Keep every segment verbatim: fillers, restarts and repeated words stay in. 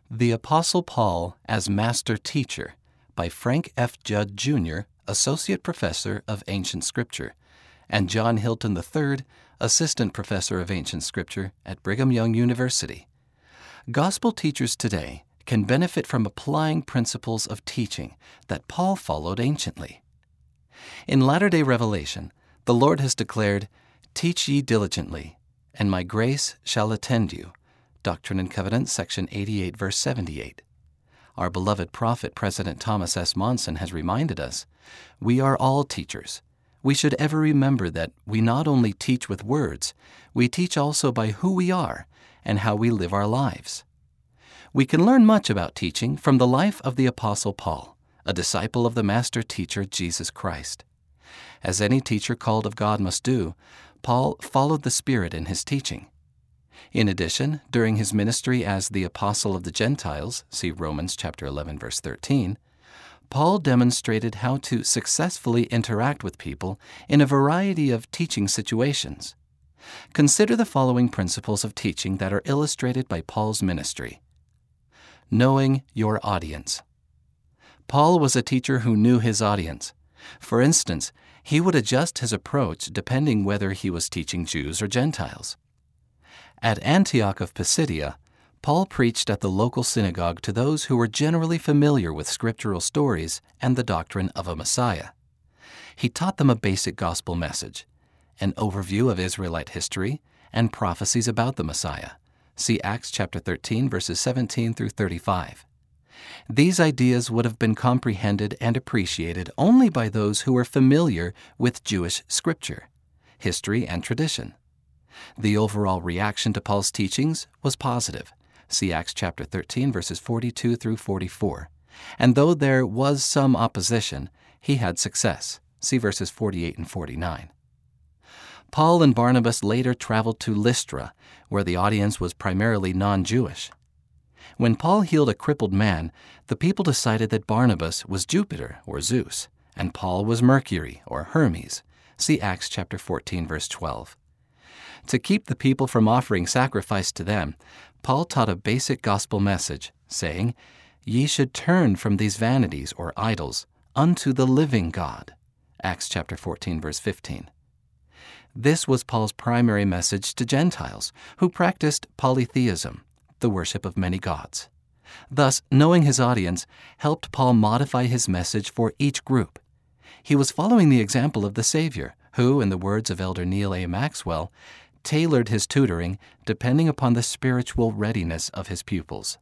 The Apostle Paul as Master Teacher by Frank F. Judd, Junior, Associate Professor of Ancient Scripture, and John Hilton the third, Assistant Professor of Ancient Scripture at Brigham Young University. Gospel teachers today can benefit from applying principles of teaching that Paul followed anciently. In latter-day revelation, the Lord has declared, "Teach ye diligently, and my grace shall attend you." Doctrine and Covenants, section eighty-eight, verse seventy-eight. Our beloved prophet, President Thomas S. Monson, has reminded us, we are all teachers. We should ever remember that we not only teach with words, we teach also by who we are and how we live our lives. We can learn much about teaching from the life of the Apostle Paul, a disciple of the Master Teacher, Jesus Christ. As any teacher called of God must do, Paul followed the Spirit in his teaching. In addition, during his ministry as the Apostle of the Gentiles, see Romans chapter eleven, verse thirteen, Paul demonstrated how to successfully interact with people in a variety of teaching situations. Consider the following principles of teaching that are illustrated by Paul's ministry. Knowing your audience. Paul was a teacher who knew his audience. For instance, he would adjust his approach depending whether he was teaching Jews or Gentiles. At Antioch of Pisidia, Paul preached at the local synagogue to those who were generally familiar with scriptural stories and the doctrine of a Messiah. He taught them a basic gospel message, an overview of Israelite history, and prophecies about the Messiah. See Acts chapter thirteen, verses seventeen through thirty-five. These ideas would have been comprehended and appreciated only by those who were familiar with Jewish scripture, history, and tradition. The overall reaction to Paul's teachings was positive. See Acts chapter thirteen, verses forty-two through forty-four. And though there was some opposition, he had success. See verses forty-eight and forty-nine. Paul and Barnabas later traveled to Lystra, where the audience was primarily non-Jewish. When Paul healed a crippled man, the people decided that Barnabas was Jupiter, or Zeus, and Paul was Mercury, or Hermes. See Acts chapter fourteen, verse twelve. To keep the people from offering sacrifice to them, Paul taught a basic gospel message, saying, "Ye should turn from these vanities, or idols, unto the living God." Acts chapter fourteen, verse fifteen. This was Paul's primary message to Gentiles, who practiced polytheism, the worship of many gods. Thus, knowing his audience helped Paul modify his message for each group. He was following the example of the Savior, who, in the words of Elder Neal A. Maxwell, tailored his tutoring depending upon the spiritual readiness of his pupils.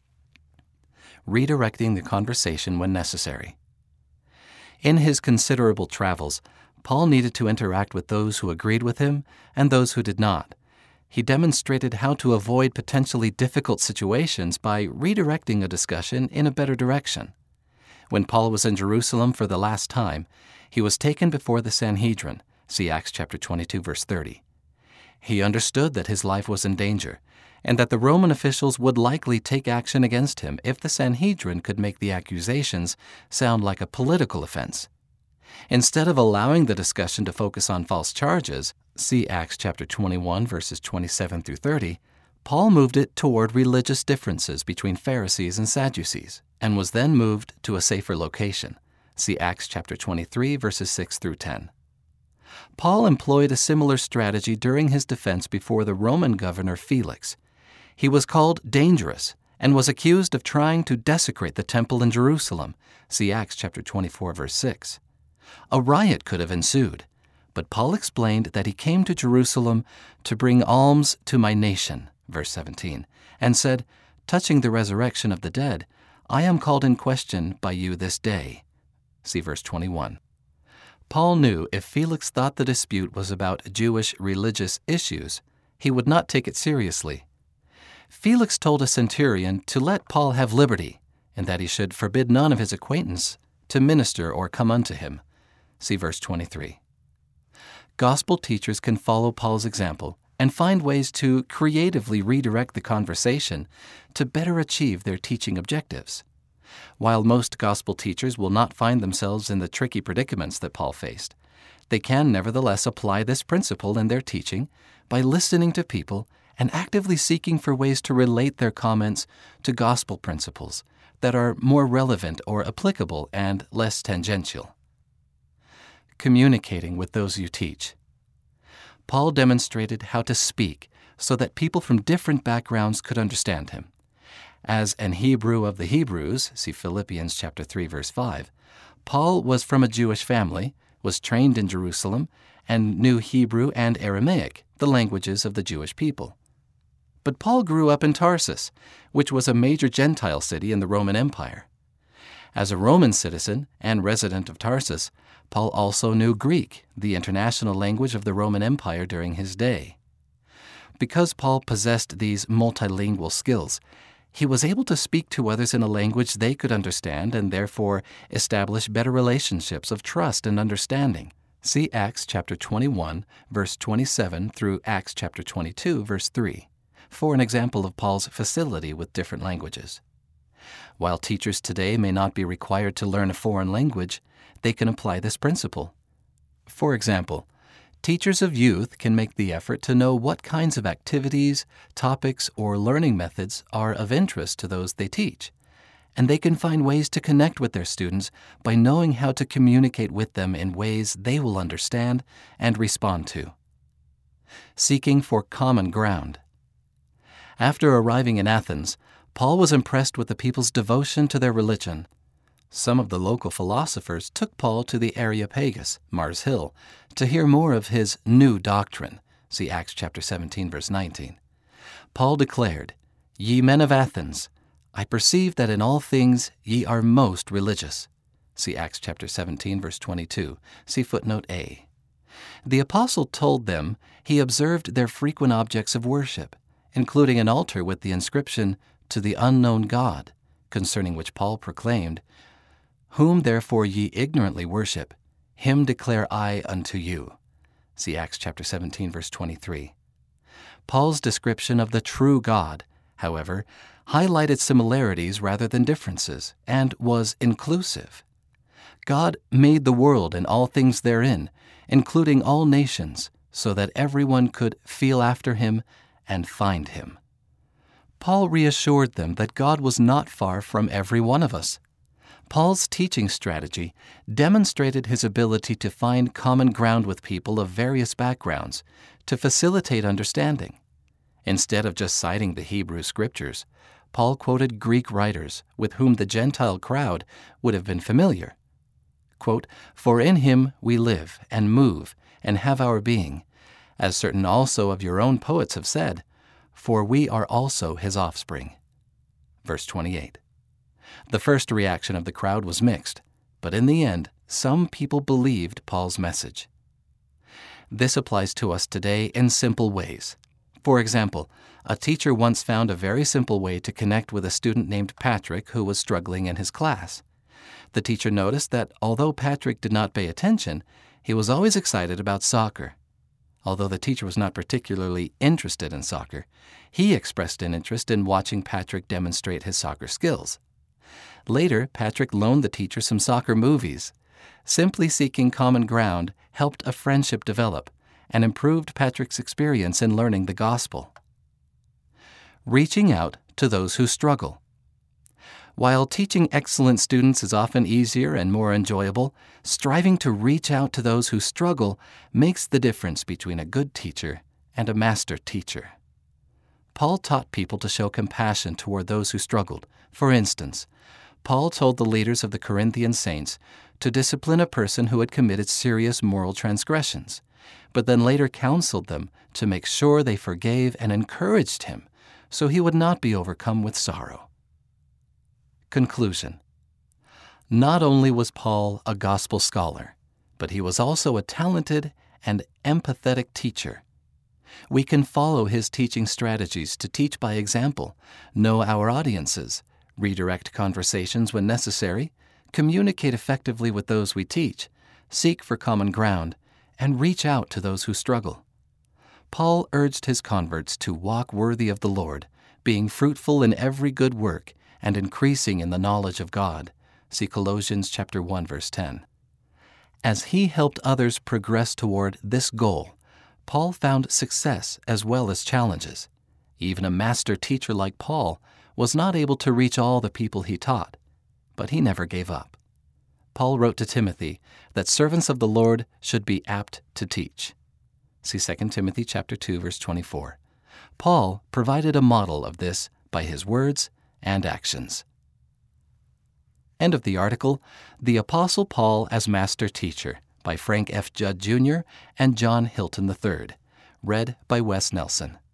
Redirecting the conversation when necessary. In his considerable travels, Paul needed to interact with those who agreed with him and those who did not. He demonstrated how to avoid potentially difficult situations by redirecting a discussion in a better direction. When Paul was in Jerusalem for the last time, he was taken before the Sanhedrin. See Acts chapter twenty-two, verse thirty. He understood that his life was in danger, and that the Roman officials would likely take action against him if the Sanhedrin could make the accusations sound like a political offense. Instead of allowing the discussion to focus on false charges, see Acts chapter twenty-one, verses twenty-seven through thirty, Paul moved it toward religious differences between Pharisees and Sadducees, and was then moved to a safer location. See Acts chapter twenty-three, verses six through ten. Paul employed a similar strategy during his defense before the Roman governor Felix. He was called dangerous and was accused of trying to desecrate the temple in Jerusalem. See Acts chapter twenty-four, verse six. A riot could have ensued, but Paul explained that he came to Jerusalem to bring alms to my nation, verse seventeen, and said, touching the resurrection of the dead, I am called in question by you this day. See verse twenty-one. Paul knew if Felix thought the dispute was about Jewish religious issues, he would not take it seriously. Felix told a centurion to let Paul have liberty, and that he should forbid none of his acquaintance to minister or come unto him. See verse twenty-three. Gospel teachers can follow Paul's example and find ways to creatively redirect the conversation to better achieve their teaching objectives. While most gospel teachers will not find themselves in the tricky predicaments that Paul faced, they can nevertheless apply this principle in their teaching by listening to people and actively seeking for ways to relate their comments to gospel principles that are more relevant or applicable and less tangential. Communicating with those you teach. Paul demonstrated how to speak so that people from different backgrounds could understand him. As an Hebrew of the Hebrews, see Philippians chapter three, verse five, Paul was from a Jewish family, was trained in Jerusalem, and knew Hebrew and Aramaic, the languages of the Jewish people. But Paul grew up in Tarsus, which was a major Gentile city in the Roman Empire. As a Roman citizen and resident of Tarsus, Paul also knew Greek, the international language of the Roman Empire during his day. Because Paul possessed these multilingual skills, he was able to speak to others in a language they could understand and therefore establish better relationships of trust and understanding. See Acts chapter twenty-one, verse twenty-seven through Acts chapter twenty-two, verse three, for an example of Paul's facility with different languages. While teachers today may not be required to learn a foreign language, they can apply this principle. For example, teachers of youth can make the effort to know what kinds of activities, topics, or learning methods are of interest to those they teach, and they can find ways to connect with their students by knowing how to communicate with them in ways they will understand and respond to. Seeking for common ground. After arriving in Athens, Paul was impressed with the people's devotion to their religion. Some of the local philosophers took Paul to the Areopagus, Mars Hill, to hear more of his new doctrine. See Acts chapter seventeen, verse nineteen. Paul declared, "Ye men of Athens, I perceive that in all things ye are most religious." See Acts chapter seventeen, verse twenty-two. See footnote A. The apostle told them he observed their frequent objects of worship, including an altar with the inscription, "To the unknown God," concerning which Paul proclaimed, "Whom therefore ye ignorantly worship, him declare I unto you." See Acts chapter seventeen, verse twenty-three. Paul's description of the true God, however, highlighted similarities rather than differences, and was inclusive. God made the world and all things therein, including all nations, so that everyone could feel after him and find him. Paul reassured them that God was not far from every one of us. Paul's teaching strategy demonstrated his ability to find common ground with people of various backgrounds to facilitate understanding. Instead of just citing the Hebrew Scriptures, Paul quoted Greek writers with whom the Gentile crowd would have been familiar. Quote, "For in him we live and move and have our being, as certain also of your own poets have said, for we are also his offspring." Verse twenty-eight. The first reaction of the crowd was mixed, but in the end, some people believed Paul's message. This applies to us today in simple ways. For example, a teacher once found a very simple way to connect with a student named Patrick who was struggling in his class. The teacher noticed that although Patrick did not pay attention, he was always excited about soccer. Although the teacher was not particularly interested in soccer, he expressed an interest in watching Patrick demonstrate his soccer skills. Later, Patrick loaned the teacher some soccer movies. Simply seeking common ground helped a friendship develop and improved Patrick's experience in learning the gospel. Reaching out to those who struggle. While teaching excellent students is often easier and more enjoyable, striving to reach out to those who struggle makes the difference between a good teacher and a master teacher. Paul taught people to show compassion toward those who struggled. For instance, Paul told the leaders of the Corinthian saints to discipline a person who had committed serious moral transgressions, but then later counseled them to make sure they forgave and encouraged him so he would not be overcome with sorrow. Conclusion. Not only was Paul a gospel scholar, but he was also a talented and empathetic teacher. We can follow his teaching strategies to teach by example, know our audiences, redirect conversations when necessary, communicate effectively with those we teach, seek for common ground, and reach out to those who struggle. Paul urged his converts to walk worthy of the Lord, being fruitful in every good work and increasing in the knowledge of God. See Colossians chapter one, verse ten. As he helped others progress toward this goal, Paul found success as well as challenges. Even a master teacher like Paul was not able to reach all the people he taught, but he never gave up. Paul wrote to Timothy that servants of the Lord should be apt to teach. See Second Timothy chapter two, verse twenty-four. Paul provided a model of this by his words and actions. End of the article, The Apostle Paul as Master Teacher, by Frank F. Judd, Junior and John Hilton the third. Read by Wes Nelson.